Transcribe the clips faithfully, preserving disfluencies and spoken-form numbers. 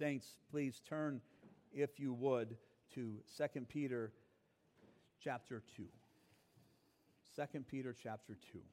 Saints, please turn, if you would, to Second Peter chapter two. Second Peter chapter two.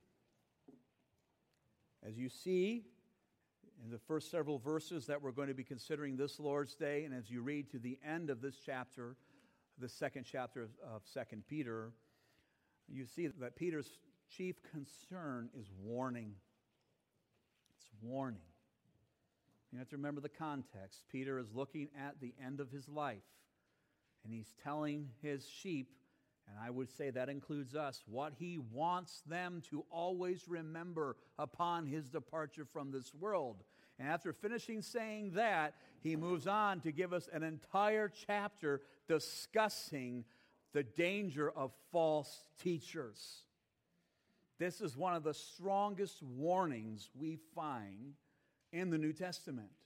As you see in the first several verses that we're going to be considering this Lord's Day, and as you read to the end of this chapter, the second chapter of Second Peter, you see that Peter's chief concern is warning. It's warning. You have to remember the context. Peter is looking at the end of his life, and he's telling his sheep, and I would say that includes us, what he wants them to always remember upon his departure from this world. And after finishing saying that, he moves on to give us an entire chapter discussing the danger of false teachers. This is one of the strongest warnings we find in the New Testament.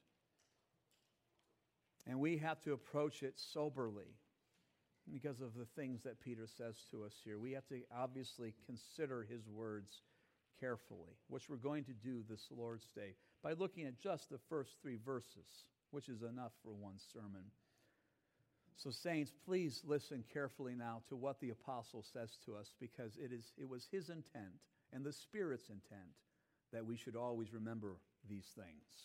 And we have to approach it soberly because of the things that Peter says to us here. We have to obviously consider his words carefully, which we're going to do this Lord's Day by looking at just the first three verses, which is enough for one sermon. So saints, please listen carefully now to what the apostle says to us, because it is it was his intent and the Spirit's intent that we should always remember these things.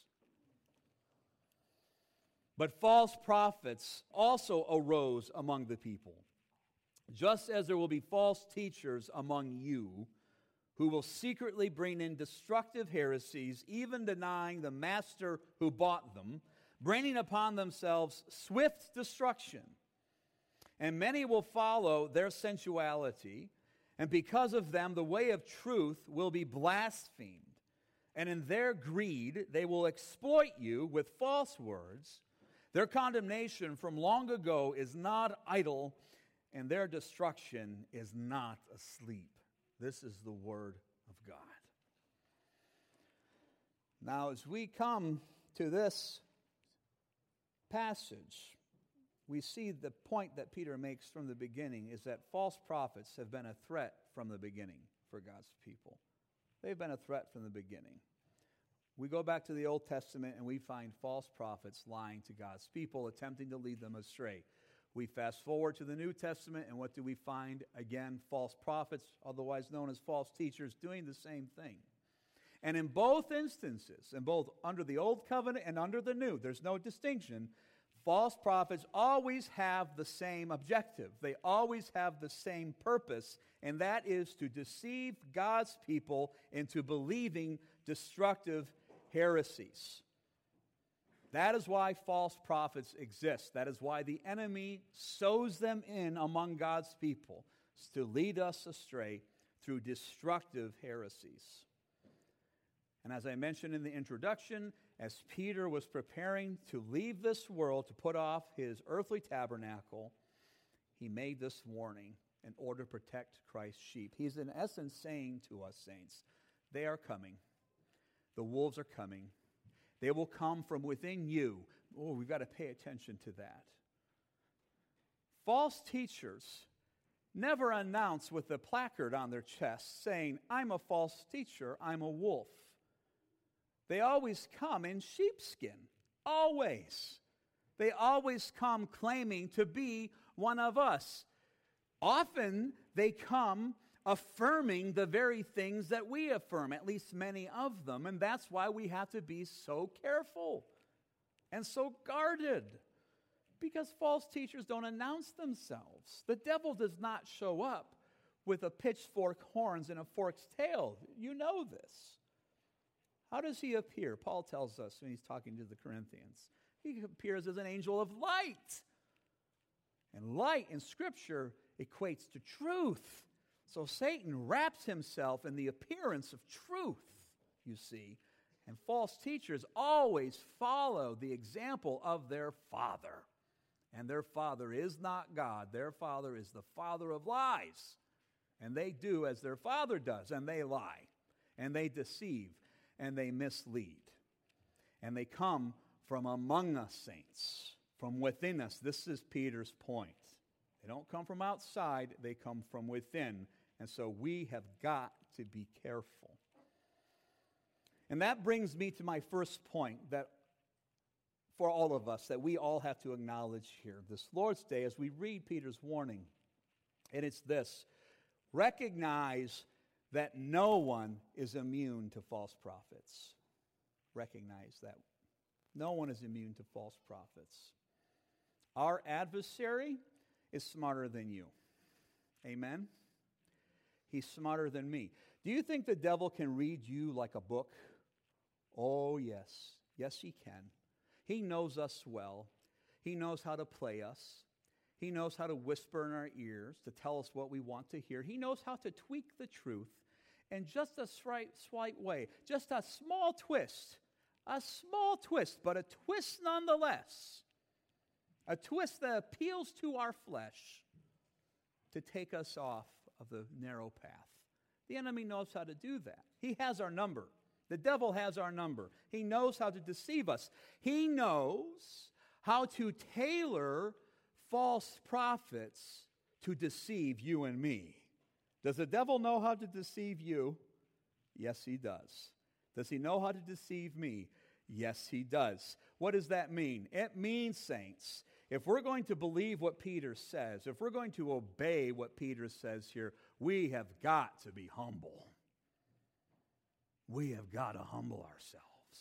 But false prophets also arose among the people, just as there will be false teachers among you who will secretly bring in destructive heresies, even denying the master who bought them, bringing upon themselves swift destruction. And many will follow their sensuality, and because of them the way of truth will be blasphemed. And in their greed they will exploit you with false words. Their condemnation from long ago is not idle, and their destruction is not asleep. This is the word of God. Now, as we come to this passage, we see the point that Peter makes from the beginning is that false prophets have been a threat from the beginning for God's people. They've been a threat from the beginning. We go back to the Old Testament and we find false prophets lying to God's people, attempting to lead them astray. We fast forward to the New Testament, and what do we find? Again, false prophets, otherwise known as false teachers, doing the same thing. And in both instances, in both under the Old Covenant and under the New, there's no distinction. False prophets always have the same objective. They always have the same purpose, and that is to deceive God's people into believing destructive heresies. That is why false prophets exist. That is why the enemy sows them in among God's people, to lead us astray through destructive heresies. And as I mentioned in the introduction, as Peter was preparing to leave this world to put off his earthly tabernacle, he made this warning in order to protect Christ's sheep. He's in essence saying to us, saints, they are coming. The wolves are coming. They will come from within you. Oh, we've got to pay attention to that. False teachers never announce with a placard on their chest saying, I'm a false teacher, I'm a wolf. They always come in sheepskin. Always. They always come claiming to be one of us. Often they come affirming the very things that we affirm, at least many of them, and that's why we have to be so careful and so guarded, because false teachers don't announce themselves. The devil does not show up with a pitchfork horns and a forked tail. You know this. How does he appear? Paul tells us when he's talking to the Corinthians. He appears as an angel of light. And light in Scripture equates to truth. So Satan wraps himself in the appearance of truth, you see. And false teachers always follow the example of their father. And their father is not God. Their father is the father of lies. And they do as their father does, and they lie. And they deceive, and they mislead. And they come from among us, saints, from within us. This is Peter's point. They don't come from outside, they come from within. And so we have got to be careful. And that brings me to my first point, that for all of us that we all have to acknowledge here this Lord's Day as we read Peter's warning. And it's this: recognize that no one is immune to false prophets. Recognize that. No one is immune to false prophets. Our adversary is smarter than you. Amen? He's smarter than me. Do you think the devil can read you like a book? Oh, yes. Yes, he can. He knows us well. He knows how to play us. He knows how to whisper in our ears to tell us what we want to hear. He knows how to tweak the truth in just a slight, slight way, just a small twist, a small twist, but a twist nonetheless, a twist that appeals to our flesh to take us off of the narrow path. The enemy knows how to do that. He has our number. The devil has our number. He knows how to deceive us. He knows how to tailor false prophets to deceive you and me. Does the devil know how to deceive you? Yes, he does. Does he know how to deceive me? Yes, he does. What does that mean? It means, saints, if we're going to believe what Peter says, if we're going to obey what Peter says here, we have got to be humble. We have got to humble ourselves.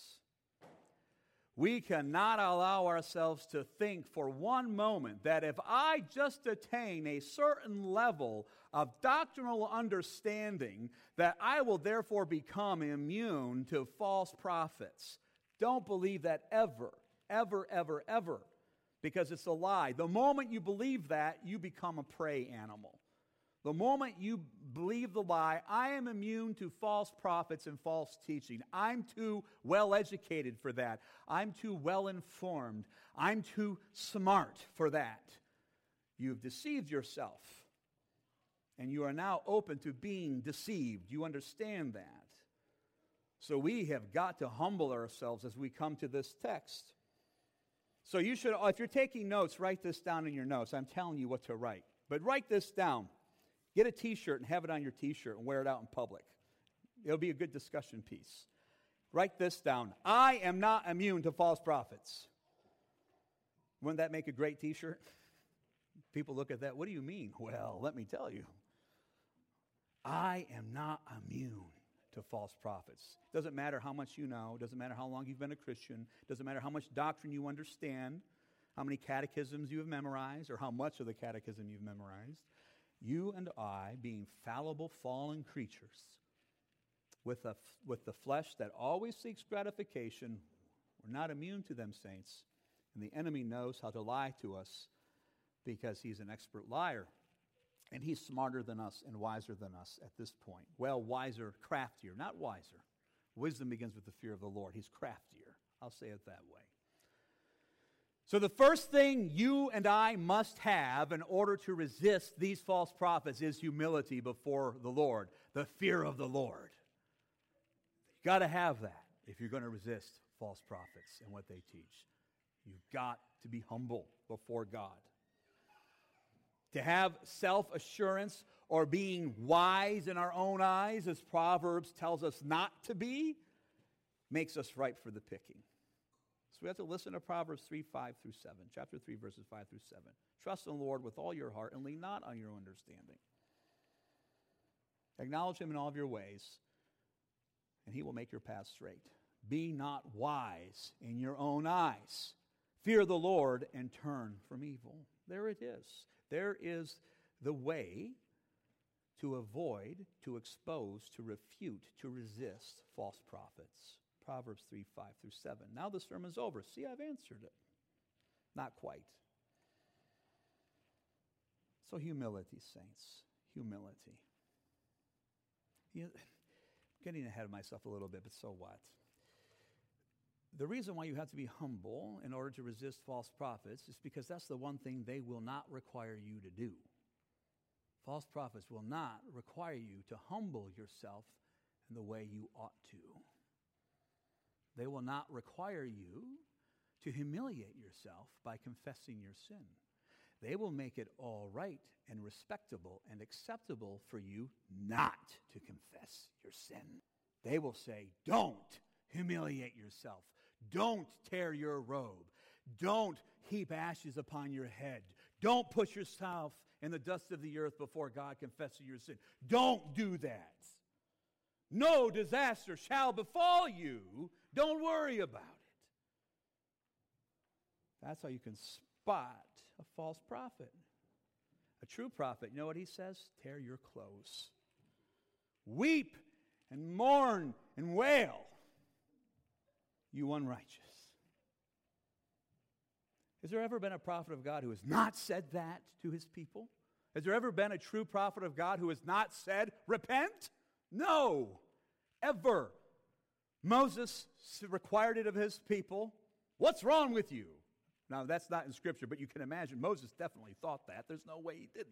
We cannot allow ourselves to think for one moment that if I just attain a certain level of doctrinal understanding, that I will therefore become immune to false prophets. Don't believe that ever, ever, ever, ever, because it's a lie. The moment you believe that, you become a prey animal. The moment you believe the lie, I am immune to false prophets and false teaching. I'm too well educated for that. I'm too well informed. I'm too smart for that. You've deceived yourself. And you are now open to being deceived. You understand that. So we have got to humble ourselves as we come to this text. So you should, if you're taking notes, write this down in your notes. I'm telling you what to write. But write this down. Get a t-shirt and have it on your t-shirt and wear it out in public. It'll be a good discussion piece. Write this down. I am not immune to false prophets. Wouldn't that make a great t-shirt? People look at that. What do you mean? Well, let me tell you. I am not immune to false prophets. Doesn't matter how much you know. Doesn't matter how long you've been a Christian. Doesn't matter how much doctrine you understand. How many catechisms you have memorized or how much of the catechism you've memorized. You and I, being fallible, fallen creatures, with a, with the flesh that always seeks gratification, we're not immune to them, saints. And the enemy knows how to lie to us because he's an expert liar. And he's smarter than us and wiser than us at this point. Well, wiser, craftier, not wiser. Wisdom begins with the fear of the Lord. He's craftier. I'll say it that way. So the first thing you and I must have in order to resist these false prophets is humility before the Lord, the fear of the Lord. You've got to have that if you're going to resist false prophets and what they teach. You've got to be humble before God. To have self-assurance or being wise in our own eyes, as Proverbs tells us not to be, makes us ripe for the picking. So we have to listen to Proverbs three, five through seven. Chapter three, verses five through seven. Trust in the Lord with all your heart and lean not on your understanding. Acknowledge him in all of your ways, and he will make your path straight. Be not wise in your own eyes. Fear the Lord and turn from evil. There it is. There is the way to avoid, to expose, to refute, to resist false prophets. Proverbs three, five through seven. Now the sermon's over. See, I've answered it. Not quite. So humility, saints. Humility. You know, getting ahead of myself a little bit, but so what? The reason why you have to be humble in order to resist false prophets is because that's the one thing they will not require you to do. False prophets will not require you to humble yourself in the way you ought to. They will not require you to humiliate yourself by confessing your sin. They will make it all right and respectable and acceptable for you not to confess your sin. They will say, don't humiliate yourself. Don't tear your robe. Don't heap ashes upon your head. Don't put yourself in the dust of the earth before God confessing your sin. Don't do that. No disaster shall befall you. Don't worry about it. That's how you can spot a false prophet. A true prophet, you know what he says? Tear your clothes. Weep and mourn and wail, you unrighteous. Has there ever been a prophet of God who has not said that to his people? Has there ever been a true prophet of God who has not said, repent? No, ever. Moses required it of his people. What's wrong with you? Now, that's not in Scripture, but you can imagine Moses definitely thought that. There's no way he didn't.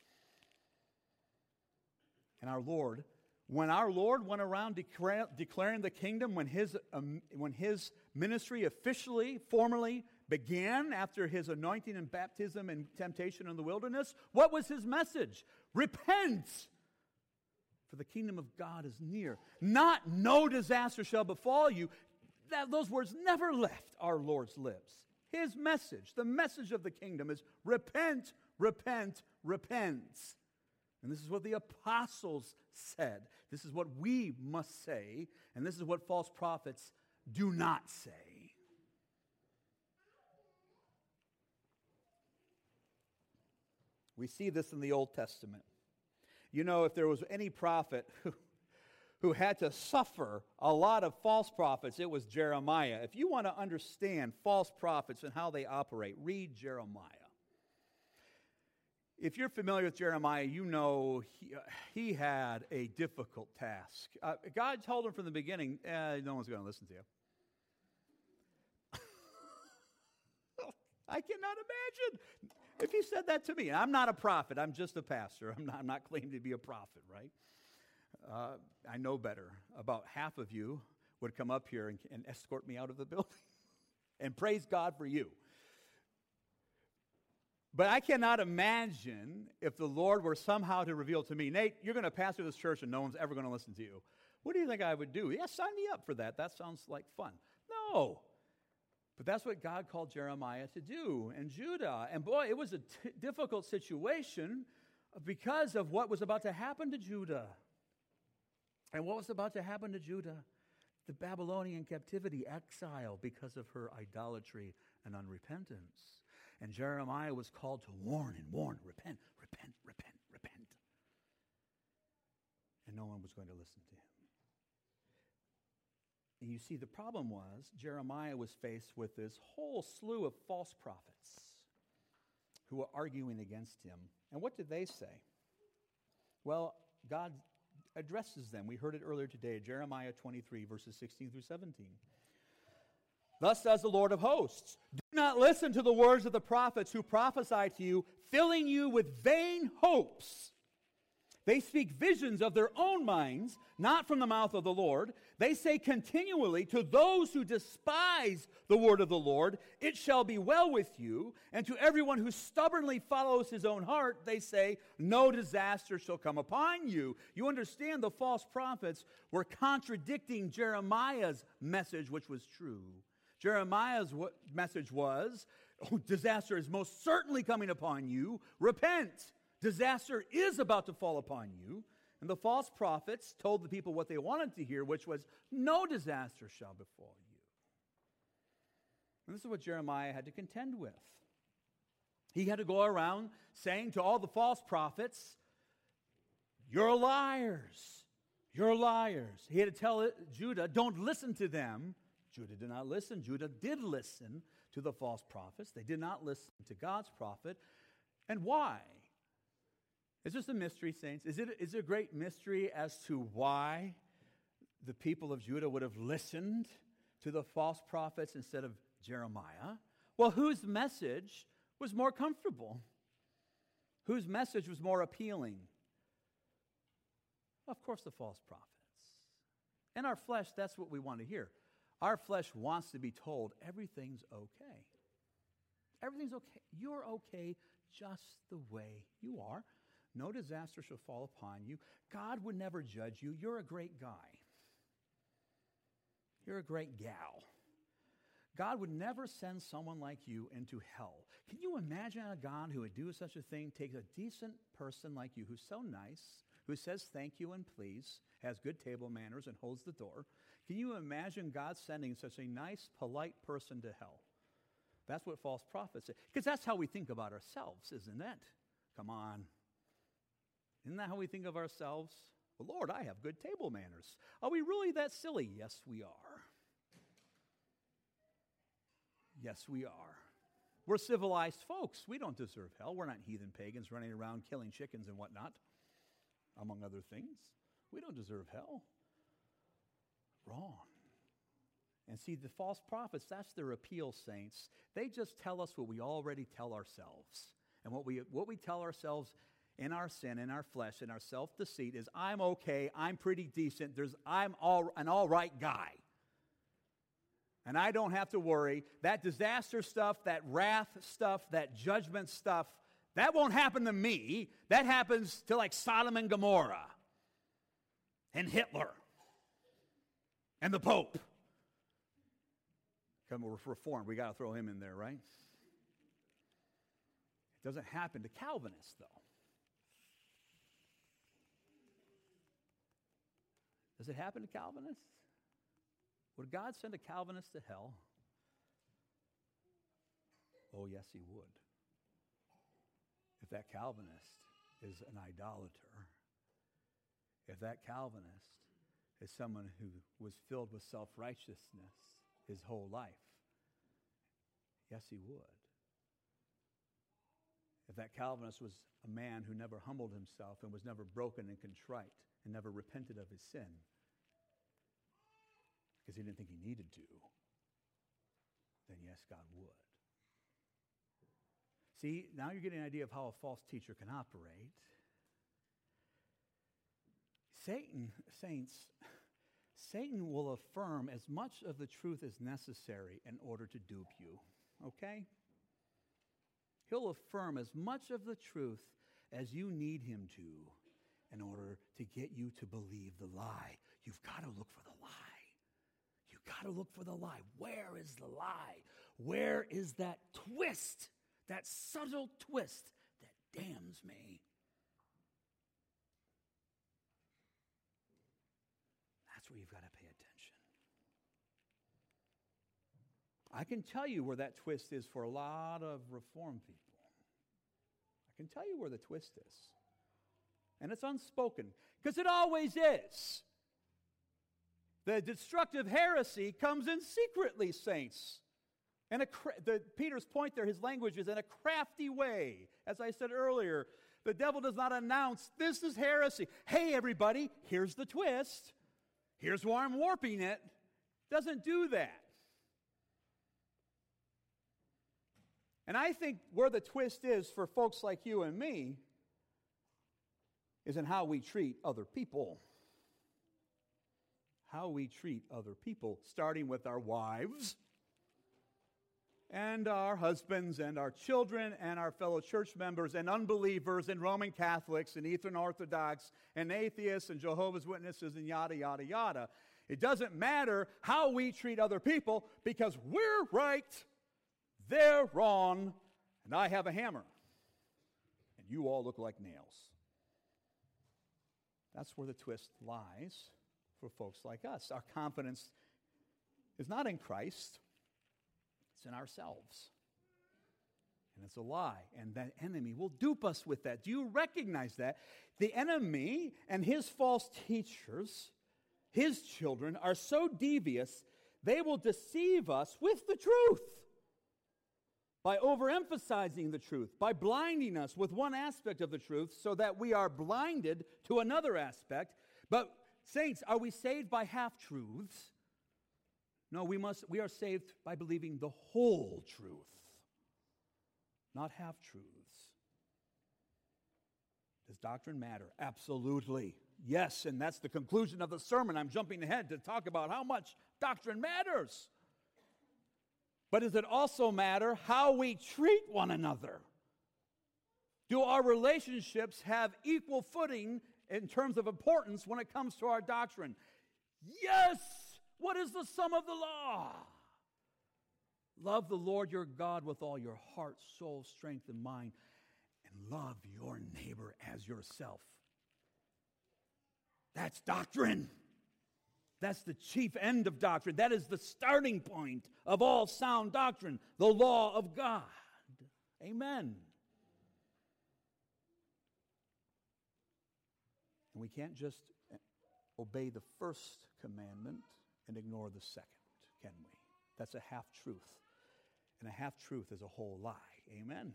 And our Lord, when our Lord went around declare, declaring the kingdom, when his, um, when his ministry officially, formally began after his anointing and baptism and temptation in the wilderness, what was his message? Repent, for the kingdom of God is near. Not no disaster shall befall you. That, those words never left our Lord's lips. His message, the message of the kingdom is repent, repent, repent. And this is what the apostles said. This is what we must say. And this is what false prophets do not say. We see this in the Old Testament. You know, if there was any prophet who, who had to suffer a lot of false prophets, it was Jeremiah. If you want to understand false prophets and how they operate, read Jeremiah. If you're familiar with Jeremiah, you know he, uh, he had a difficult task. Uh, God told him from the beginning, eh, no one's going to listen to you. I cannot imagine if he said that to me. I'm not a prophet. I'm just a pastor. I'm not, I'm not claiming to be a prophet, right? Uh, I know better. About half of you would come up here and, and escort me out of the building. And praise God for you. But I cannot imagine if the Lord were somehow to reveal to me, Nate, you're going to pastor this church and no one's ever going to listen to you. What do you think I would do? Yeah, sign me up for that. That sounds like fun. No. But that's what God called Jeremiah to do, and Judah. And boy, it was a t- difficult situation because of what was about to happen to Judah. And what was about to happen to Judah? The Babylonian captivity, exile because of her idolatry and unrepentance. And Jeremiah was called to warn and warn, repent, repent, repent, repent. And no one was going to listen to him. And you see, the problem was Jeremiah was faced with this whole slew of false prophets who were arguing against him. And what did they say? Well, God addresses them. We heard it earlier today, Jeremiah twenty-three, verses sixteen through seventeen. Thus says the Lord of hosts, do not listen to the words of the prophets who prophesy to you, filling you with vain hopes. They speak visions of their own minds, not from the mouth of the Lord. They say continually to those who despise the word of the Lord, it shall be well with you. And to everyone who stubbornly follows his own heart, they say, no disaster shall come upon you. You understand the false prophets were contradicting Jeremiah's message, which was true. Jeremiah's message was, oh, disaster is most certainly coming upon you. Repent. Disaster is about to fall upon you. And the false prophets told the people what they wanted to hear, which was, no disaster shall befall you. And this is what Jeremiah had to contend with. He had to go around saying to all the false prophets, you're liars. You're liars. He had to tell Judah, don't listen to them. Judah did not listen. Judah did listen to the false prophets. They did not listen to God's prophet. And why? Is this a mystery, saints? Is it, is it a great mystery as to why the people of Judah would have listened to the false prophets instead of Jeremiah? Well, whose message was more comfortable? Whose message was more appealing? Of course, the false prophets. In our flesh, that's what we want to hear. Our flesh wants to be told everything's okay. Everything's okay. You're okay just the way you are. No disaster shall fall upon you. God would never judge you. You're a great guy. You're a great gal. God would never send someone like you into hell. Can you imagine a God who would do such a thing, takes a decent person like you who's so nice, who says thank you and please, has good table manners and holds the door? Can you imagine God sending such a nice, polite person to hell? That's what false prophets say. Because that's how we think about ourselves, isn't it? Come on. Isn't that how we think of ourselves? Well, Lord, I have good table manners. Are we really that silly? Yes, we are. Yes, we are. We're civilized folks. We don't deserve hell. We're not heathen pagans running around killing chickens and whatnot, among other things. We don't deserve hell. Wrong. And see, the false prophets, that's their appeal, saints. They just tell us what we already tell ourselves. And what we what we tell ourselves in our sin, in our flesh, in our self-deceit is, I'm okay, I'm pretty decent, There's I'm all an all right guy. And I don't have to worry. That disaster stuff, that wrath stuff, that judgment stuff, that won't happen to me. That happens to like Sodom and Gomorrah and Hitler and the Pope. Come with reform, we got to throw him in there, right? It doesn't happen to Calvinists, though. Does it happen to Calvinists? Would God send a Calvinist to hell? Oh, yes, he would. If that Calvinist is an idolater, if that Calvinist is someone who was filled with self-righteousness his whole life, yes, he would. If that Calvinist was a man who never humbled himself and was never broken and contrite and never repented of his sin because he didn't think he needed to, then yes, God would. See, now you're getting an idea of how a false teacher can operate. Satan, saints, Satan will affirm as much of the truth as necessary in order to dupe you, okay? He'll affirm as much of the truth as you need him to in order to get you to believe the lie. You've got to look for the lie. You've got to look for the lie. Where is the lie? Where is that twist, that subtle twist that damns me? That's where you've got to pay attention. I can tell you where that twist is for a lot of Reformed people. I can tell you where the twist is. And it's unspoken, because it always is. The destructive heresy comes in secretly, saints. And a, the, Peter's point there, his language is in a crafty way. As I said earlier, the devil does not announce, this is heresy. Hey, everybody, here's the twist. Here's why I'm warping it. Doesn't do that. And I think where the twist is for folks like you and me is in how we treat other people. How we treat other people, starting with our wives and our husbands and our children and our fellow church members and unbelievers and Roman Catholics and Eastern Orthodox and atheists and Jehovah's Witnesses and yada, yada, yada. It doesn't matter how we treat other people because we're right, they're wrong, and I have a hammer. And you all look like nails. That's where the twist lies for folks like us. Our confidence is not in Christ. It's in ourselves. And it's a lie. And that enemy will dupe us with that. Do you recognize that? The enemy and his false teachers, his children, are so devious, they will deceive us with the truth by overemphasizing the truth, by blinding us with one aspect of the truth so that we are blinded to another aspect. But, saints, are we saved by half-truths? No, we must. We are saved by believing the whole truth, not half-truths. Does doctrine matter? Absolutely. Yes, and that's the conclusion of the sermon. I'm jumping ahead to talk about how much doctrine matters. But does it also matter how we treat one another? Do our relationships have equal footing in terms of importance when it comes to our doctrine? Yes! What is the sum of the law? Love the Lord your God with all your heart, soul, strength, and mind, and love your neighbor as yourself. That's doctrine. That's the chief end of doctrine. That is the starting point of all sound doctrine, the law of God. Amen. And we can't just obey the first commandment and ignore the second, can we? That's a half-truth. And a half-truth is a whole lie. Amen.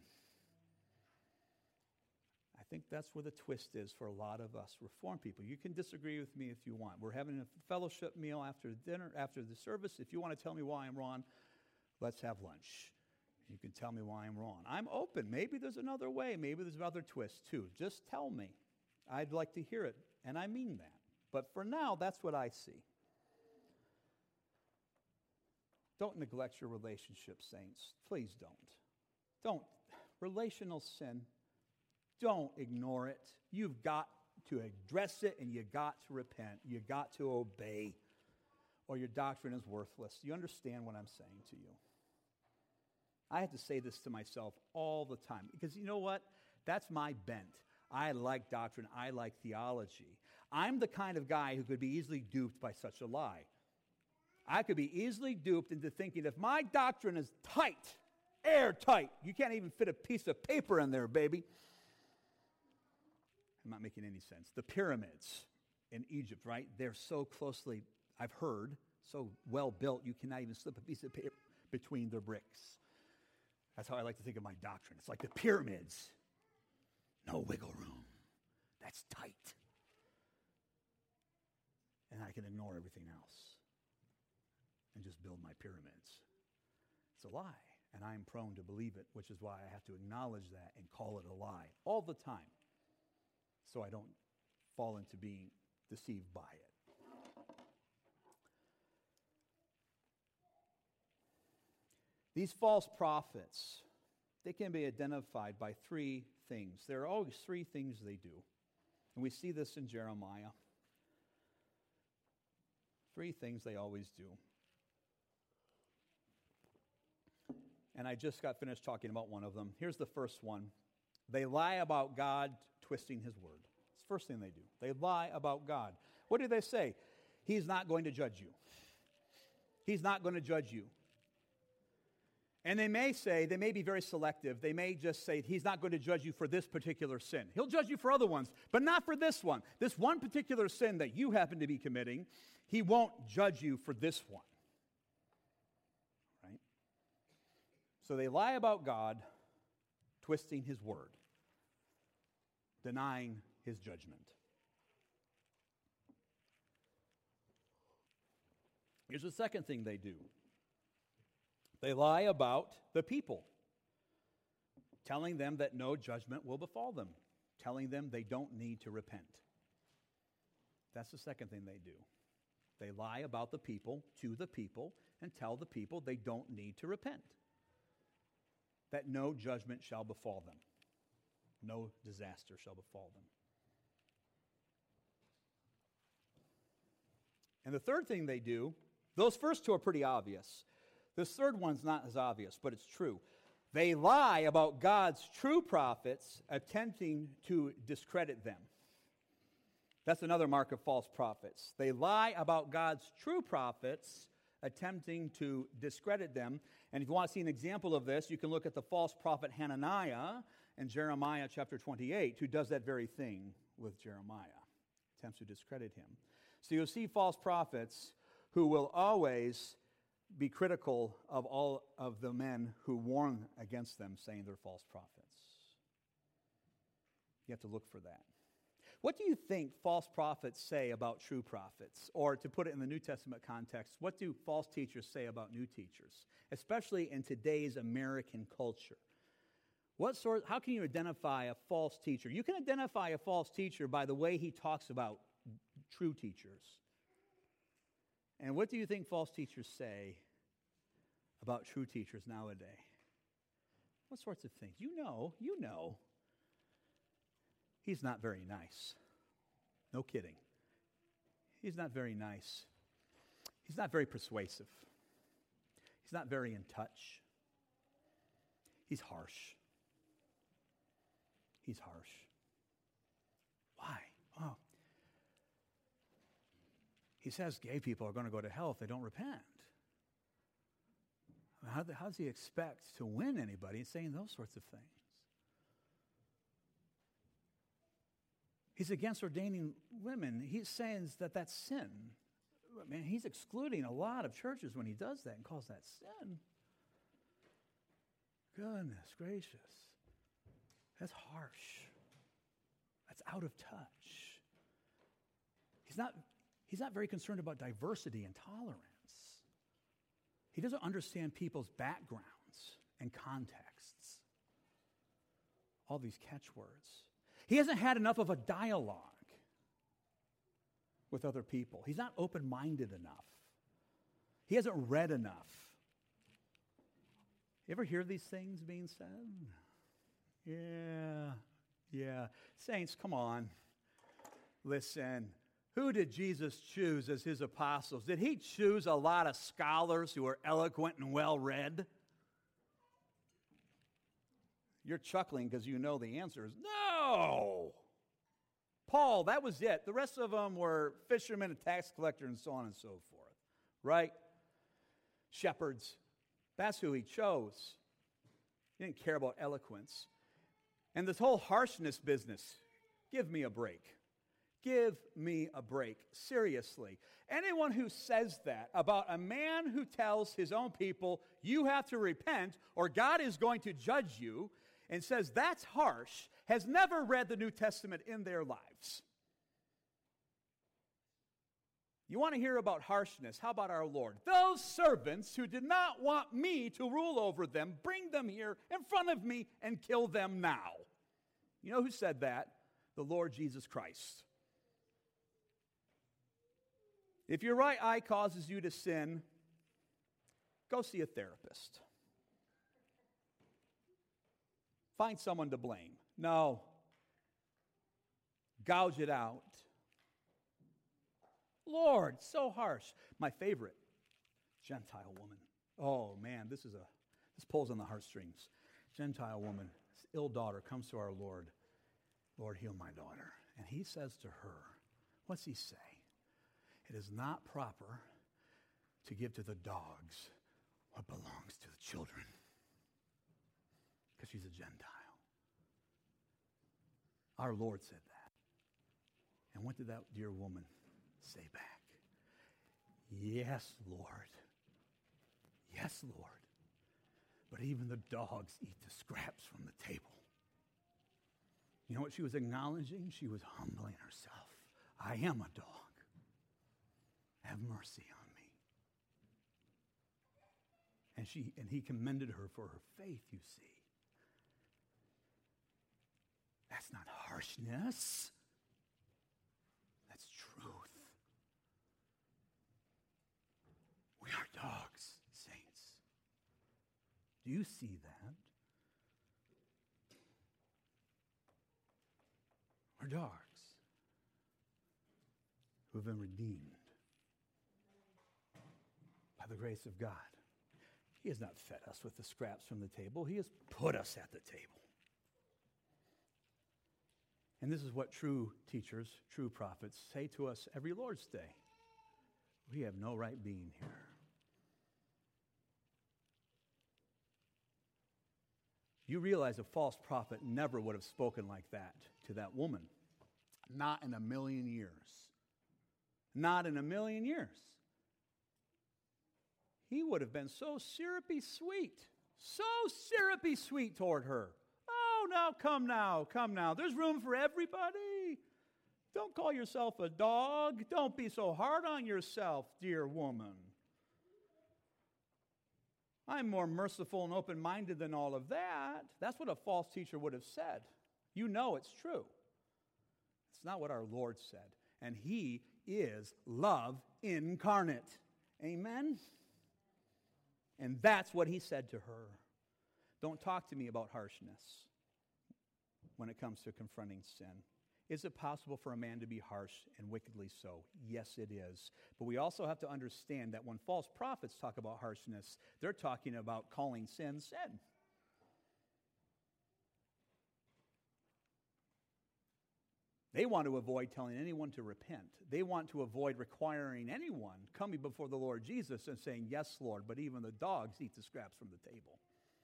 I think that's where the twist is for a lot of us Reformed people. You can disagree with me if you want. We're having a fellowship meal after dinner, after the service. If you want to tell me why I'm wrong, let's have lunch. You can tell me why I'm wrong. I'm open. Maybe there's another way. Maybe there's another twist too. Just tell me. I'd like to hear it, and I mean that. But for now, that's what I see. Don't neglect your relationship, saints. Please don't. Don't. Relational sin, don't ignore it. You've got to address it, and you got to repent. You got to obey, or your doctrine is worthless. You understand what I'm saying to you? I have to say this to myself all the time, because you know what? That's my bent. I like doctrine. I like theology. I'm the kind of guy who could be easily duped by such a lie. I could be easily duped into thinking if my doctrine is tight, airtight, you can't even fit a piece of paper in there, baby. I'm not making any sense. The pyramids in Egypt, right? They're so closely, I've heard, so well built, you cannot even slip a piece of paper between their bricks. That's how I like to think of my doctrine. It's like the pyramids. No wiggle room. That's tight. And I can ignore everything else and just build my pyramids. It's a lie, and I am prone to believe it, which is why I have to acknowledge that and call it a lie all the time so I don't fall into being deceived by it. These false prophets, they can be identified by three things. There are always three things they do. And we see this in Jeremiah. Three things they always do. And I just got finished talking about one of them. Here's the first one. They lie about God twisting his word. It's the first thing they do. They lie about God. What do they say? He's not going to judge you. He's not going to judge you. And they may say, they may be very selective. They may just say, he's not going to judge you for this particular sin. He'll judge you for other ones, but not for this one. This one particular sin that you happen to be committing, he won't judge you for this one. Right? So they lie about God, twisting his word, denying his judgment. Here's the second thing they do. They lie about the people, telling them that no judgment will befall them, telling them they don't need to repent. That's the second thing they do. They lie about the people to the people and tell the people they don't need to repent, that no judgment shall befall them, no disaster shall befall them. And the third thing they do, those first two are pretty obvious. This third one's not as obvious, but it's true. They lie about God's true prophets, attempting to discredit them. That's another mark of false prophets. They lie about God's true prophets, attempting to discredit them. And if you want to see an example of this, you can look at the false prophet Hananiah in Jeremiah chapter twenty-eight, who does that very thing with Jeremiah, attempts to discredit him. So you'll see false prophets who will always be critical of all of the men who warn against them, saying they're false prophets. You have to look for that. What do you think false prophets say about true prophets? Or to put it in the New Testament context, what do false teachers say about new teachers, especially in today's American culture? What sort? How can you identify a false teacher? You can identify a false teacher by the way he talks about true teachers. And what do you think false teachers say about true teachers nowadays? What sorts of things? You know, you know. He's not very nice. No kidding. He's not very nice. He's not very persuasive. He's not very in touch. He's harsh. He's harsh. Why? Oh. He says gay people are going to go to hell if they don't repent. How, how does he expect to win anybody saying those sorts of things? He's against ordaining women. He's saying that that's sin. I mean, he's excluding a lot of churches when he does that and calls that sin. Goodness gracious. That's harsh. That's out of touch. He's not, he's not very concerned about diversity and tolerance. He doesn't understand people's backgrounds and contexts. All these catchwords. He hasn't had enough of a dialogue with other people. He's not open-minded enough. He hasn't read enough. You ever hear these things being said? Yeah, yeah. Saints, come on. Listen. Who did Jesus choose as his apostles? Did he choose a lot of scholars who are eloquent and well-read? You're chuckling because you know the answer is no. Paul, that was it. The rest of them were fishermen, a tax collector, and so on and so forth. Right? Shepherds. That's who he chose. He didn't care about eloquence. And this whole harshness business, give me a break. Give me a break. Seriously. Anyone who says that about a man who tells his own people, you have to repent or God is going to judge you, and says that's harsh, has never read the New Testament in their lives. You want to hear about harshness? How about our Lord? Those servants who did not want me to rule over them, bring them here in front of me and kill them now. You know who said that? The Lord Jesus Christ. If your right eye causes you to sin, go see a therapist. Find someone to blame. No. Gouge it out. Lord, so harsh. My favorite, Gentile woman. Oh man, this is a this pulls on the heartstrings. Gentile woman, ill daughter, comes to our Lord. Lord, heal my daughter. And he says to her, what's he say? It is not proper to give to the dogs what belongs to the children. Because she's a Gentile. Our Lord said that. And what did that dear woman say back? Yes, Lord. Yes, Lord. But even the dogs eat the scraps from the table. You know what she was acknowledging? She was humbling herself. I am a dog. Have mercy on me. And she and he commended her for her faith, you see. That's not harshness. That's truth. We are dogs, saints. Do you see that? We're dogs who have been redeemed by the grace of God. He has not fed us with the scraps from the table. He has put us at the table. And this is what true teachers, true prophets say to us every Lord's Day. We have no right being here. You realize a false prophet never would have spoken like that to that woman. Not in a million years. Not in a million years. He would have been so syrupy sweet. So syrupy sweet toward her. Oh, now, come now, come now. There's room for everybody. Don't call yourself a dog. Don't be so hard on yourself, dear woman. I'm more merciful and open-minded than all of that. That's what a false teacher would have said. You know it's true. It's not what our Lord said. And he is love incarnate. Amen? And that's what he said to her. Don't talk to me about harshness when it comes to confronting sin. Is it possible for a man to be harsh and wickedly so? Yes, it is. But we also have to understand that when false prophets talk about harshness, they're talking about calling sin, sin. They want to avoid telling anyone to repent. They want to avoid requiring anyone coming before the Lord Jesus and saying, yes, Lord, but even the dogs eat the scraps from the table.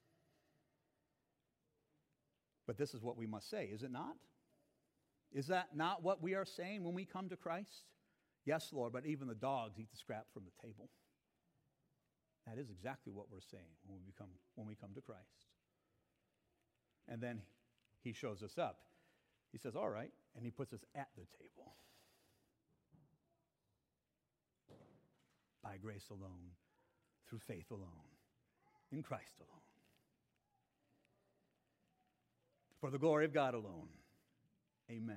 But this is what we must say, is it not? Is that not what we are saying when we come to Christ? Yes, Lord, but even the dogs eat the scrap from the table. That is exactly what we're saying when we become when we come to Christ. And then he shows us up. He says, all right, and he puts us at the table. By grace alone, through faith alone, in Christ alone. For the glory of God alone. Amen.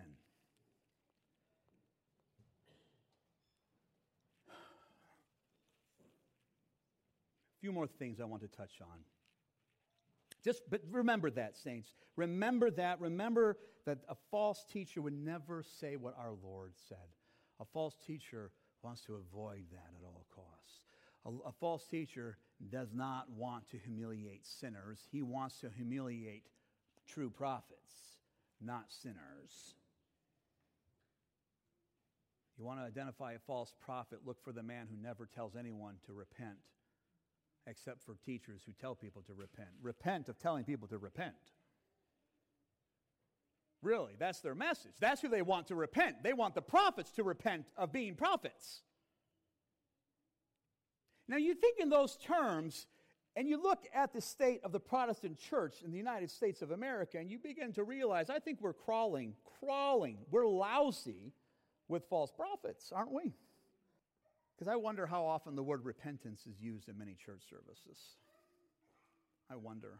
A few more things I want to touch on. Just, but remember that, saints. Remember that. Remember that a false teacher would never say what our Lord said. A false teacher wants to avoid that at all costs. A, a false teacher does not want to humiliate sinners. He wants to humiliate true prophets, not sinners. You want to identify a false prophet, look for the man who never tells anyone to repent, except for teachers who tell people to repent. Repent of telling people to repent. Really, that's their message. That's who they want to repent. They want the prophets to repent of being prophets. Now, you think in those terms, and you look at the state of the Protestant church in the United States of America, and you begin to realize, I think we're crawling, crawling, we're lousy with false prophets, aren't we? Because I wonder how often the word repentance is used in many church services. I wonder.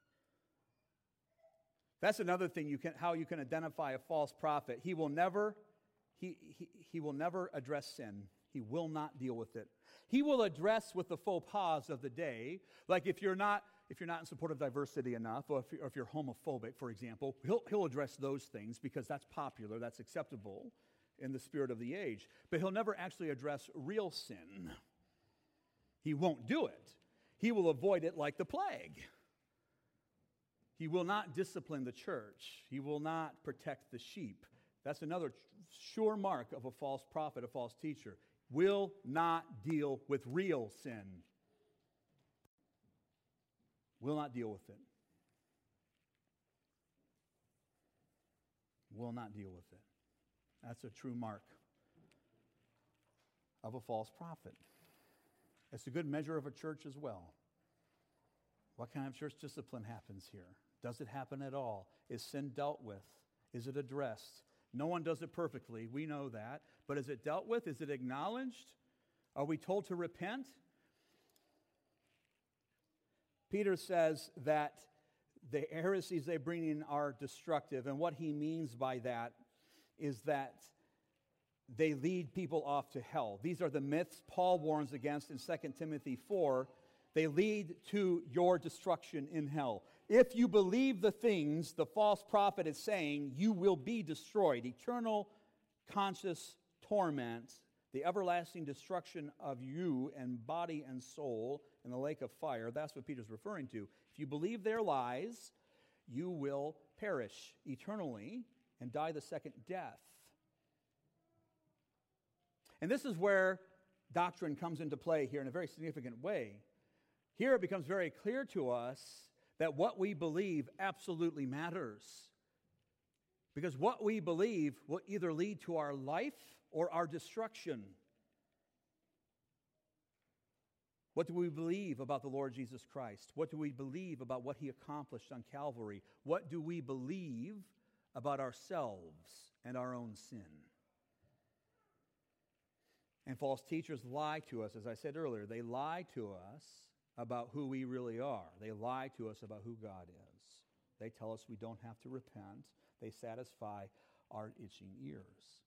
That's another thing you can, how you can identify a false prophet. He will never, he, he, he will never address sin. He will not deal with it. He will address with the faux pas of the day, like if you're not if you're not in support of diversity enough, or if you're, or if you're homophobic, for example, he'll he'll address those things because that's popular, that's acceptable in the spirit of the age. But he'll never actually address real sin. He won't do it. He will avoid it like the plague. He will not discipline the church. He will not protect the sheep. That's another sure mark of a false prophet, a false teacher. Will not deal with real sin. Will not deal with it. Will not deal with it. That's a true mark of a false prophet. It's a good measure of a church as well. What kind of church discipline happens here? Does it happen at all? Is sin dealt with? Is it addressed? No one does it perfectly. We know that. But is it dealt with? Is it acknowledged? Are we told to repent? Peter says that the heresies they bring in are destructive. And what he means by that is that they lead people off to hell. These are the myths Paul warns against in Second Timothy four. They lead to your destruction in hell. If you believe the things the false prophet is saying, you will be destroyed. Eternal conscious torment, the everlasting destruction of you and body and soul in the lake of fire. That's what Peter's referring to. If you believe their lies, you will perish eternally and die the second death. And this is where doctrine comes into play here in a very significant way. Here it becomes very clear to us that what we believe absolutely matters. Because what we believe will either lead to our life or our destruction. What do we believe about the Lord Jesus Christ? What do we believe about what he accomplished on Calvary? What do we believe about ourselves and our own sin? And false teachers lie to us, as I said earlier. They lie to us about who we really are. They lie to us about who God is. They tell us we don't have to repent. They satisfy our itching ears.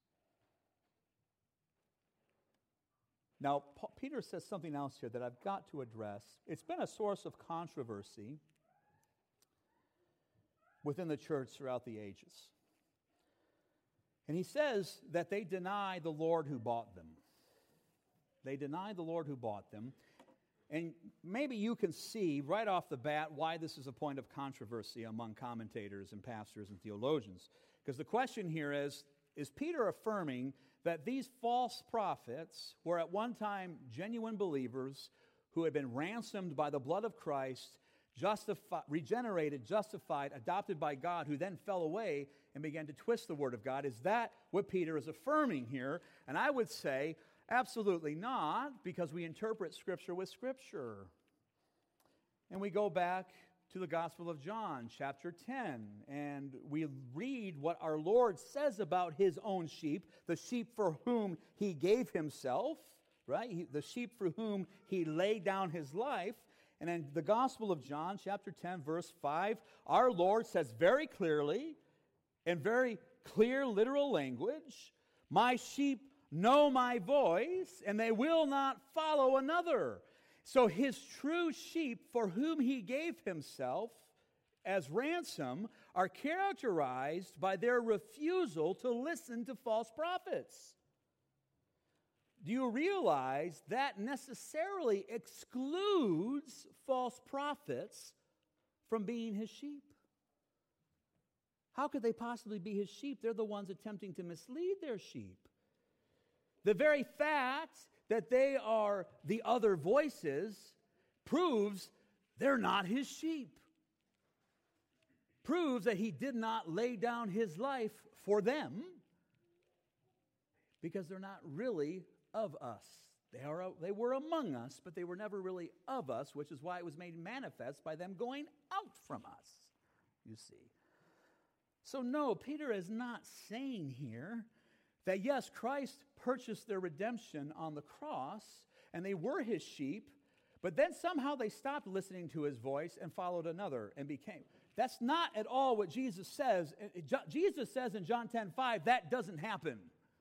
Now, Paul, Peter says something else here that I've got to address. It's been a source of controversy within the church throughout the ages. And he says that they deny the Lord who bought them. They deny the Lord who bought them. And maybe you can see right off the bat why this is a point of controversy among commentators and pastors and theologians. Because the question here is, is Peter affirming that these false prophets were at one time genuine believers who had been ransomed by the blood of Christ, justified, regenerated, justified, adopted by God, who then fell away and began to twist the Word of God? Is that what Peter is affirming here? And I would say, absolutely not, because we interpret Scripture with Scripture. And we go back to the Gospel of John, chapter ten, and we read what our Lord says about His own sheep, the sheep for whom He gave Himself, right? He, the sheep for whom He laid down His life. And in the Gospel of John, chapter ten, verse five, our Lord says very clearly, in very clear literal language, "My sheep know my voice, and they will not follow another." So his true sheep for whom he gave himself as ransom are characterized by their refusal to listen to false prophets. Do you realize that necessarily excludes false prophets from being his sheep? How could they possibly be his sheep? They're the ones attempting to mislead their sheep. The very fact that they are the other voices proves they're not his sheep. Proves that he did not lay down his life for them because they're not really of us. They are, they were among us, but they were never really of us, which is why it was made manifest by them going out from us, you see. So no, Peter is not saying here that yes, Christ purchased their redemption on the cross, and they were his sheep, but then somehow they stopped listening to his voice and followed another and became. That's not at all what Jesus says. Jesus says in John ten five, that doesn't happen.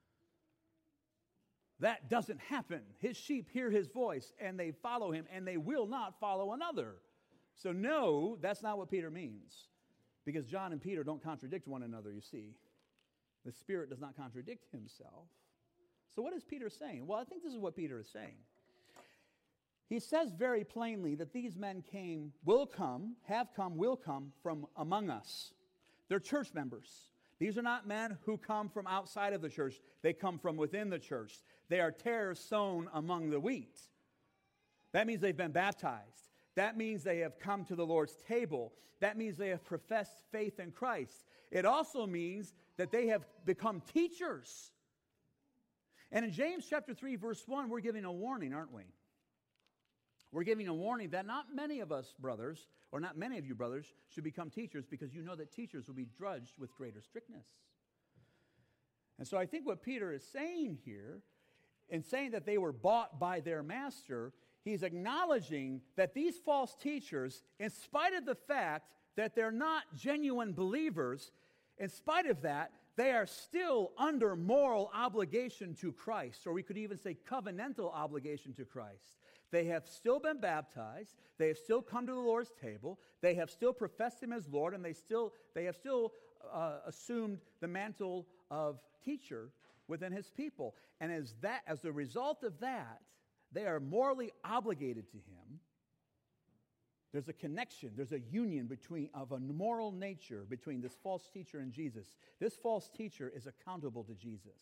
That doesn't happen. His sheep hear his voice, and they follow him, and they will not follow another. So no, that's not what Peter means, because John and Peter don't contradict one another, you see. The Spirit does not contradict himself. So what is Peter saying? Well, I think this is what Peter is saying. He says very plainly that these men came, will come, have come, will come from among us. They're church members. These are not men who come from outside of the church. They come from within the church. They are tares sown among the wheat. That means they've been baptized. That means they have come to the Lord's table. That means they have professed faith in Christ. It also means that they have become teachers. And in James chapter three, verse one, we're giving a warning, aren't we? We're giving a warning that not many of us brothers, or not many of you brothers, should become teachers, because you know that teachers will be judged with greater strictness. And so I think what Peter is saying here, in saying that they were bought by their master, he's acknowledging that these false teachers, in spite of the fact that they're not genuine believers, in spite of that, they are still under moral obligation to Christ, or we could even say covenantal obligation to Christ. They have still been baptized, they have still come to the Lord's table, they have still professed him as Lord, and they still they have still uh, assumed the mantle of teacher within his people. And as that as a result of that, they are morally obligated to him. There's a connection, there's a union between of a moral nature between this false teacher and Jesus. This false teacher is accountable to Jesus.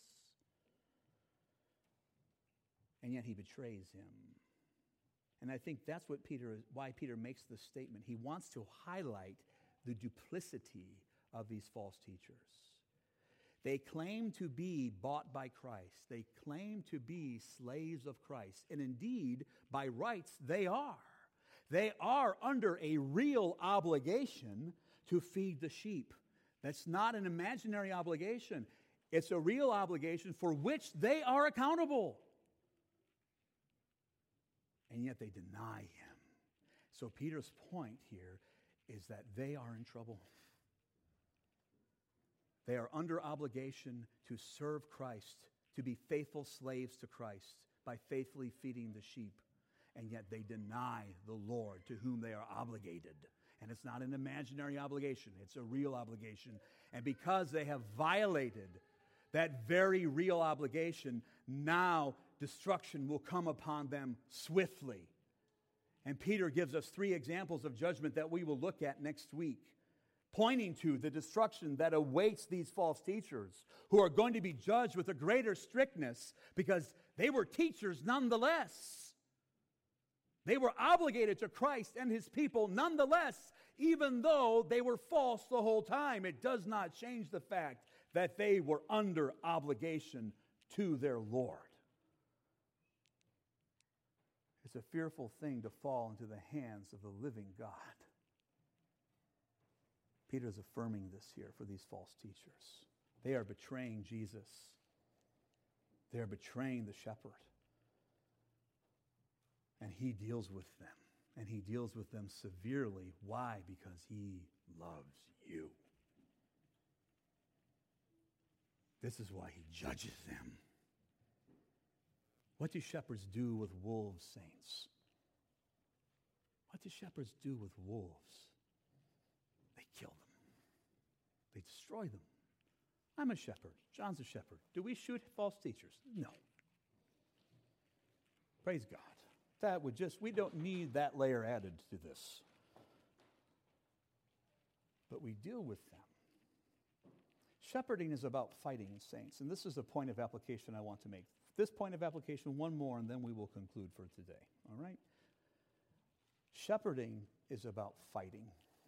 And yet he betrays him. And I think that's what Peter is, why Peter makes this statement. He wants to highlight the duplicity of these false teachers. They claim to be bought by Christ. They claim to be slaves of Christ. And indeed, by rights, they are. They are under a real obligation to feed the sheep. That's not an imaginary obligation. It's a real obligation for which they are accountable. And yet they deny him. So Peter's point here is that they are in trouble. They are under obligation to serve Christ, to be faithful slaves to Christ by faithfully feeding the sheep. And yet they deny the Lord to whom they are obligated. And it's not an imaginary obligation. It's a real obligation. And because they have violated that very real obligation, now destruction will come upon them swiftly. And Peter gives us three examples of judgment that we will look at next week, pointing to the destruction that awaits these false teachers, who are going to be judged with a greater strictness because they were teachers nonetheless. They were obligated to Christ and his people nonetheless, even though they were false the whole time. It does not change the fact that they were under obligation to their Lord. It's a fearful thing to fall into the hands of the living God. Peter is affirming this here for these false teachers. They are betraying Jesus. They are betraying the shepherd. And he deals with them. And he deals with them severely. Why? Because he loves you. This is why he judges them. What do shepherds do with wolves, saints? What do shepherds do with wolves? They kill them. They destroy them. I'm a shepherd. John's a shepherd. Do we shoot false teachers? No. Praise God. That would just, we don't need that layer added to this. But we deal with them. Shepherding is about fighting, saints. And this is a point of application I want to make. This point of application, one more, and then we will conclude for today. All right? Shepherding is about fighting.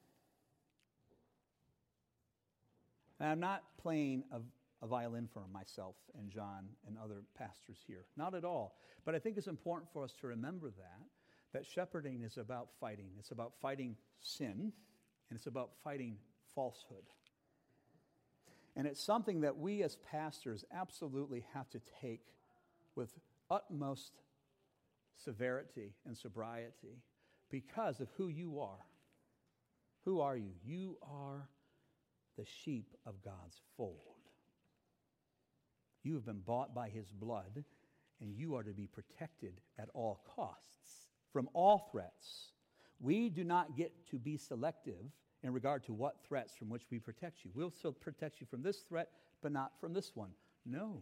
And I'm not playing a, a violin for myself and John and other pastors here. Not at all. But I think it's important for us to remember that, that shepherding is about fighting. It's about fighting sin, and it's about fighting falsehood. And it's something that we as pastors absolutely have to take with utmost severity and sobriety because of who you are. Who are you? You are the sheep of God's fold. You have been bought by his blood, and you are to be protected at all costs from all threats. We do not get to be selective in regard to what threats from which we protect you. We'll still protect you from this threat, but not from this one. No.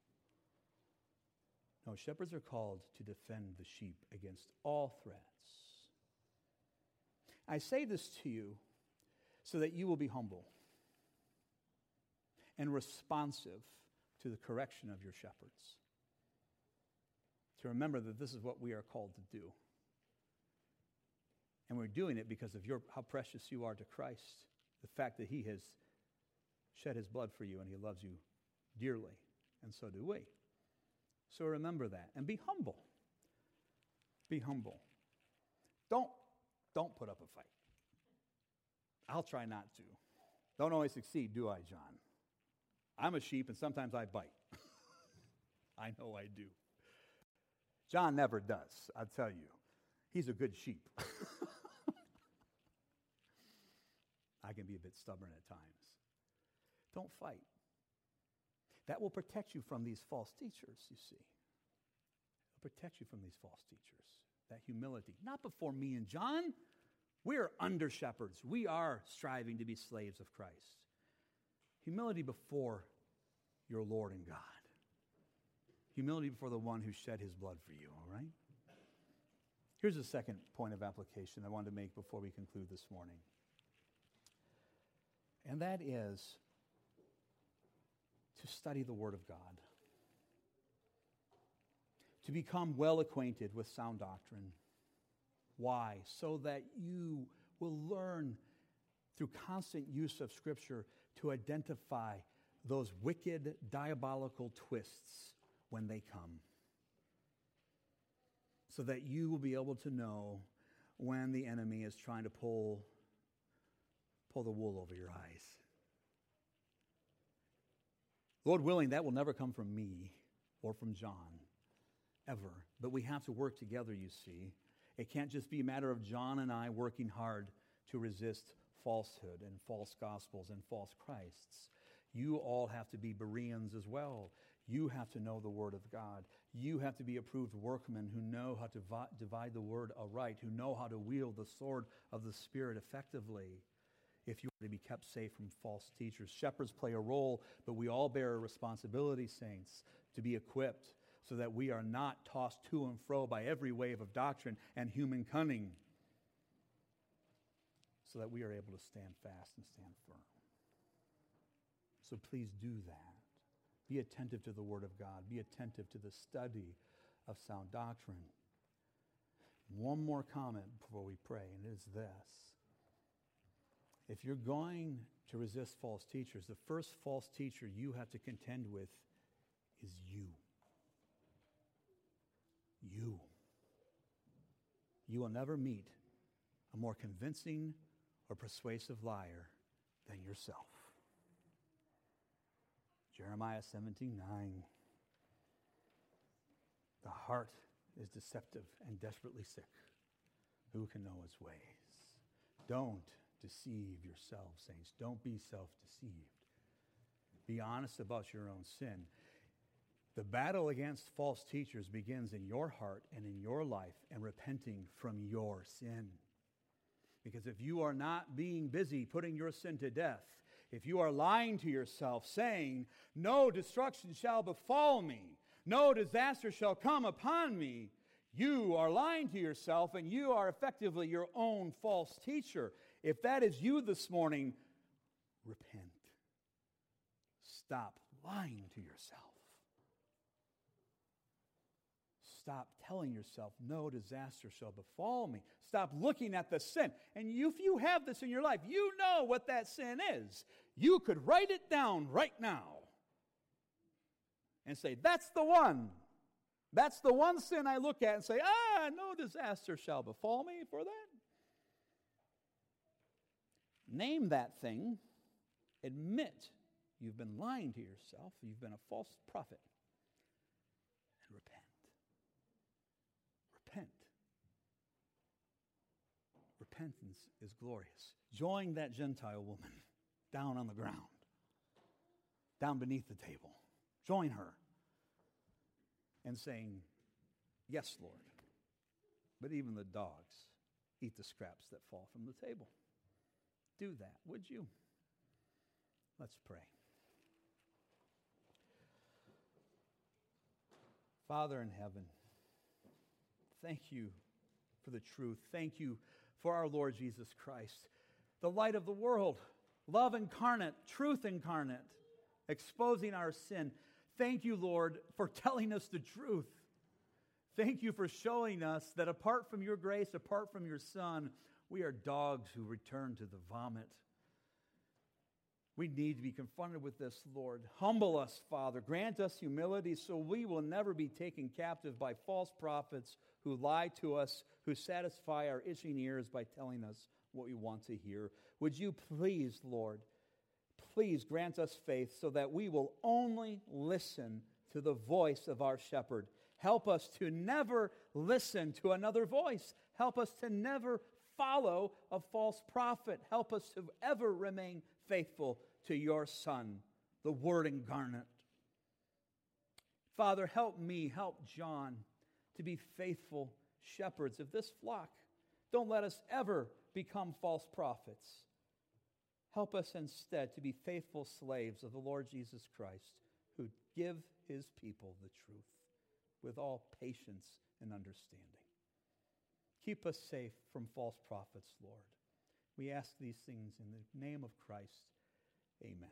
No, shepherds are called to defend the sheep against all threats. I say this to you so that you will be humble and responsive to the correction of your shepherds. To remember that this is what we are called to do. And we're doing it because of your how precious you are to Christ, the fact that he has shed his blood for you and he loves you dearly, and so do we. So remember that and be humble. Be humble. Don't, don't put up a fight. I'll try not to. Don't always succeed, do I, John? I'm a sheep and sometimes I bite. I know I do. John never does, I'll tell you. He's a good sheep. I can be a bit stubborn at times. Don't fight. That will protect you from these false teachers, you see. It'll protect you from these false teachers. That humility. Not before me and John. We're under shepherds. We are striving to be slaves of Christ. Humility before your Lord and God. Humility before the one who shed his blood for you, all right? Here's a second point of application I wanted to make before we conclude this morning. And that is to study the Word of God. To become well acquainted with sound doctrine. Why? So that you will learn through constant use of Scripture to identify those wicked, diabolical twists when they come. So that you will be able to know when the enemy is trying to pull, pull the wool over your eyes. Lord willing, that will never come from me or from John, ever. But we have to work together, you see. It can't just be a matter of John and I working hard to resist falsehood and false gospels and false Christs. You all have to be Bereans as well. You have to know the Word of God. You have to be approved workmen who know how to vi- divide the Word aright, who know how to wield the sword of the Spirit effectively. if you are to be kept safe from false teachers. Shepherds play a role, but we all bear a responsibility, saints, to be equipped so that we are not tossed to and fro by every wave of doctrine and human cunning, so that we are able to stand fast and stand firm. So please do that. Be attentive to the Word of God. Be attentive to the study of sound doctrine. One more comment before we pray, and it is this. If you're going to resist false teachers, the first false teacher you have to contend with is you. You. You will never meet a more convincing or persuasive liar than yourself. Jeremiah seventeen nine. The heart is deceptive and desperately sick. Who can know its ways? Don't deceive yourselves, saints. Don't be self-deceived. Be honest about your own sin. The battle against false teachers begins in your heart and in your life and repenting from your sin. Because if you are not being busy putting your sin to death, if you are lying to yourself, saying, no destruction shall befall me, no disaster shall come upon me, you are lying to yourself and you are effectively your own false teacher. If that is you this morning, repent. Stop lying to yourself. Stop telling yourself, no disaster shall befall me. Stop looking at the sin. And you, if you have this in your life, you know what that sin is. You could write it down right now and say, that's the one. That's the one sin I look at and say, ah, no disaster shall befall me for that. Name that thing. Admit you've been lying to yourself. You've been a false prophet. And repent. Repent. Repentance is glorious. Join that Gentile woman down on the ground, down beneath the table. Join her and saying, yes, Lord, but even the dogs eat the scraps that fall from the table. Do that, would you? Let's pray. Father in heaven, thank you for the truth. Thank you for our Lord Jesus Christ, the light of the world, love incarnate, truth incarnate, exposing our sin. Thank you, Lord, for telling us the truth. Thank you for showing us that apart from your grace, apart from your Son, we are dogs who return to the vomit. We need to be confronted with this, Lord. Humble us, Father. Grant us humility so we will never be taken captive by false prophets who lie to us, who satisfy our itching ears by telling us what we want to hear. Would you please, Lord, please grant us faith so that we will only listen to the voice of our shepherd. Help us to never listen to another voice. Help us to never follow a false prophet. Help us to ever remain faithful to your Son, the Word incarnate. Father, help me, help John to be faithful shepherds of this flock. Don't let us ever become false prophets. Help us instead to be faithful slaves of the Lord Jesus Christ, who give his people the truth with all patience and understanding. Keep us safe from false prophets, Lord. We ask these things in the name of Christ. Amen.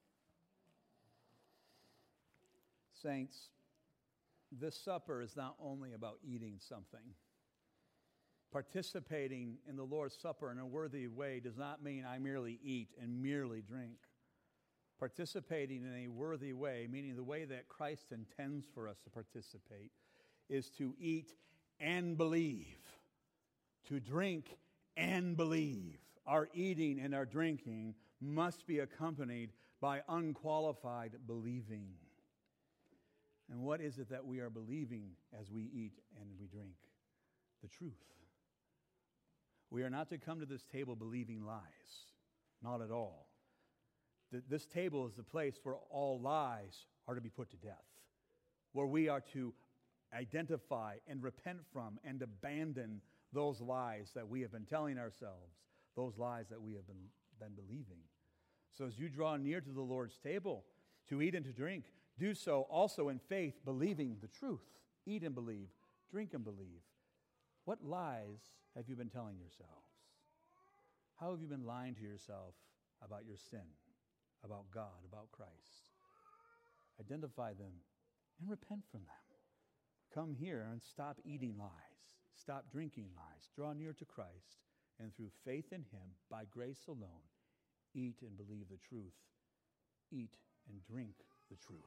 Saints, this supper is not only about eating something. Participating in the Lord's Supper in a worthy way does not mean I merely eat and merely drink. Participating in a worthy way, meaning the way that Christ intends for us to participate, is to eat and believe, to drink and believe. Our eating and our drinking must be accompanied by unqualified believing. And what is it that we are believing as we eat and we drink? The truth. We are not to come to this table believing lies. Not at all. This table is the place where all lies are to be put to death, where we are to identify and repent from and abandon those lies that we have been telling ourselves, those lies that we have been, been believing. believing. So as you draw near to the Lord's table to eat and to drink, do so also in faith, believing the truth. Eat and believe, drink and believe. What lies have you been telling yourselves? How have you been lying to yourself about your sin, about God, about Christ? Identify them and repent from them. Come here and stop eating lies. Stop drinking lies. Draw near to Christ, and through faith in Him, by grace alone, eat and believe the truth. Eat and drink the truth.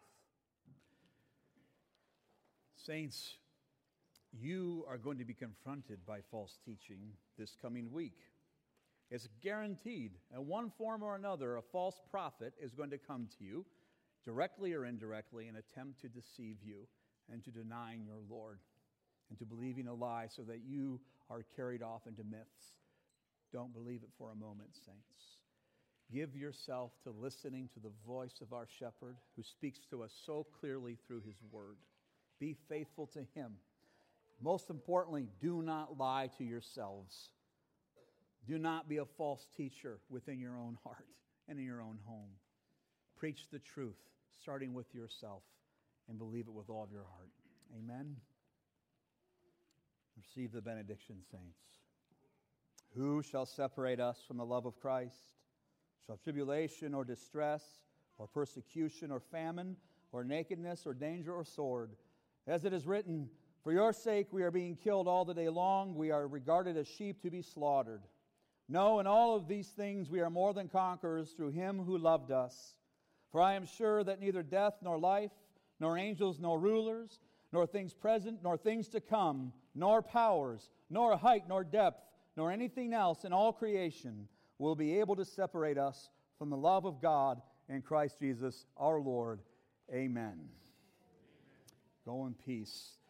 Saints, you are going to be confronted by false teaching this coming week. It's guaranteed. In one form or another, a false prophet is going to come to you, directly or indirectly, and attempt to deceive you and to denying your Lord and to believing a lie so that you are carried off into myths. Don't believe it for a moment, saints. Give yourself to listening to the voice of our shepherd who speaks to us so clearly through his word. Be faithful to him. Most importantly, do not lie to yourselves. Do not be a false teacher within your own heart and in your own home. Preach the truth, starting with yourself, and believe it with all of your heart. Amen. Receive the benediction, saints. Who shall separate us from the love of Christ? Shall tribulation or distress or persecution or famine or nakedness or danger or sword? As it is written, for your sake we are being killed all the day long. We are regarded as sheep to be slaughtered. No, in all of these things we are more than conquerors through him who loved us. For I am sure that neither death nor life, nor angels nor rulers, nor things present nor things to come, nor powers, nor height nor depth, nor anything else in all creation will be able to separate us from the love of God in Christ Jesus our Lord. Amen. Go in peace.